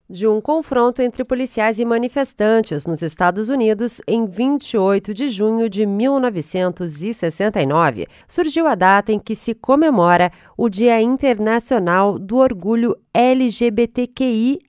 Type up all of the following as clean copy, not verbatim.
de um confronto entre policiais e manifestantes nos Estados Unidos em 28 de junho de 1969, surgiu a data em que se comemora o Dia Internacional do Orgulho LGBTQIA+.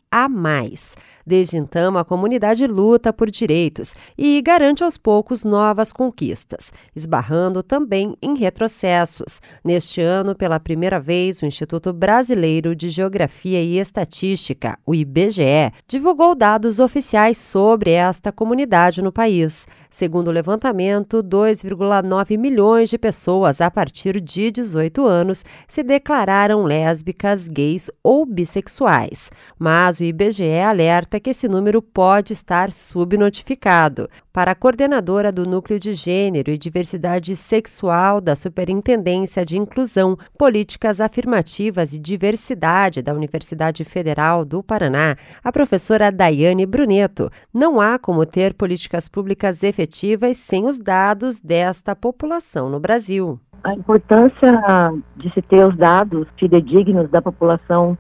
Desde então, a comunidade luta por direitos e garante aos poucos novas conquistas, esbarrando também em retrocessos. Neste ano, pela primeira vez, o Instituto Brasileiro de Geografia e Estatística, o IBGE, divulgou dados oficiais sobre esta comunidade no país. Segundo o levantamento, 2,9 milhões de pessoas a partir de 18 anos se declararam lésbicas, gays ou bissexuais. Mas o IBGE alerta que esse número pode estar subnotificado. Para a coordenadora do Núcleo de Gênero e Diversidade Sexual da Superintendência de Inclusão, Políticas Afirmativas e Diversidade da Universidade Federal do Paraná, a professora Daiane Bruneto, não há como ter políticas públicas efetivas sem os dados desta população no Brasil. A importância de se ter os dados fidedignos da população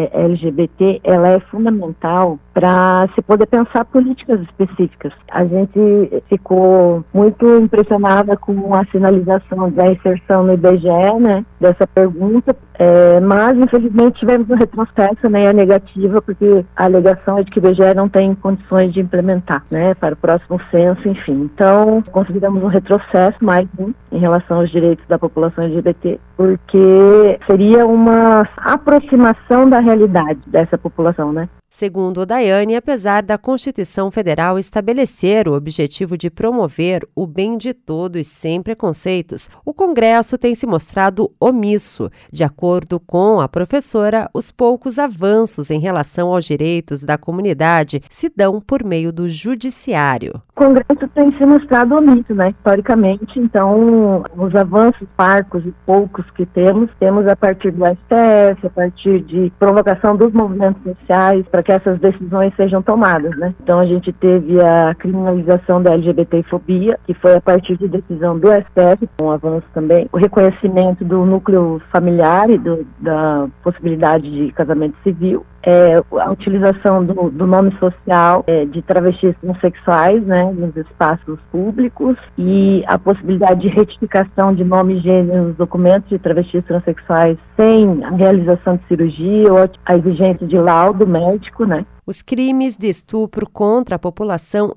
LGBT, ela é fundamental para se poder pensar políticas específicas. A gente ficou muito impressionada com a sinalização da inserção no IBGE, né, dessa pergunta, mas infelizmente tivemos um retrocesso, né, a negativa, porque a alegação é de que o IBGE não tem condições de implementar, né, para o próximo censo, enfim. Então, consideramos um retrocesso mais em relação aos direitos da população LGBT, porque seria uma aproximação da realidade dessa população, né? Segundo Daiane, apesar da Constituição Federal estabelecer o objetivo de promover o bem de todos sem preconceitos, o Congresso tem se mostrado omisso. De acordo com a professora, os poucos avanços em relação aos direitos da comunidade se dão por meio do judiciário. O Congresso tem se mostrado omisso, né, historicamente, então os avanços parcos e poucos que temos a partir do STF, a partir de provocação dos movimentos sociais para que essas decisões sejam tomadas, né. Então a gente teve a criminalização da LGBTfobia, que foi a partir de decisão do STF, um avanço também, o reconhecimento do núcleo familiar e da possibilidade de casamento civil, a utilização do nome social de travestis transexuais, né, nos espaços públicos, e a possibilidade de retificação de nome e gênero nos documentos de travestis transexuais sem a realização de cirurgia ou a exigência de laudo médico, né. Os crimes de estupro contra a população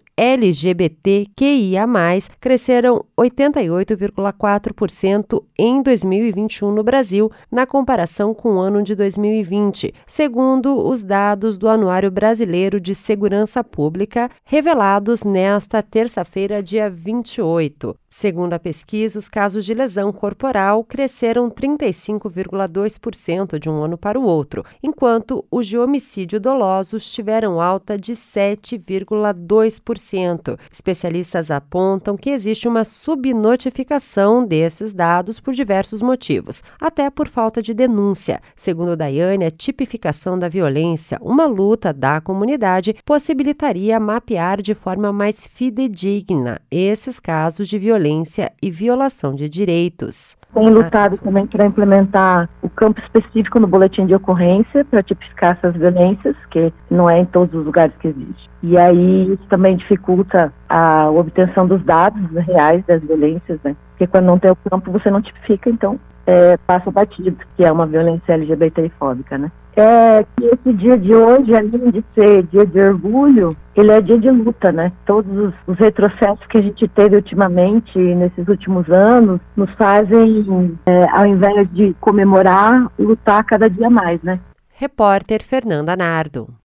LGBTQIA+, cresceram 88,4% em 2021 no Brasil, na comparação com o ano de 2020, segundo os dados do Anuário Brasileiro de Segurança Pública, revelados nesta terça-feira, dia 28. Segundo a pesquisa, os casos de lesão corporal cresceram 35,2% de um ano para o outro, enquanto os de homicídio dolosos tiveram alta de 7,2%. Especialistas apontam que existe uma subnotificação desses dados por diversos motivos, até por falta de denúncia. Segundo Daiane, a tipificação da violência, uma luta da comunidade, possibilitaria mapear de forma mais fidedigna esses casos de violência e violação de direitos. Tem lutado também para implementar o campo específico no boletim de ocorrência para tipificar essas violências, que não é em todos os lugares que existe. E aí isso também dificulta a obtenção dos dados reais das violências, né? Porque quando não tem o campo você não tipifica, então passa batido, que é uma violência LGBTfóbica, né? Que esse dia de hoje, além de ser dia de orgulho, ele é dia de luta, né? Todos os retrocessos que a gente teve ultimamente, nesses últimos anos, nos fazem, ao invés de comemorar, lutar cada dia mais, né? Repórter Fernanda Nardo.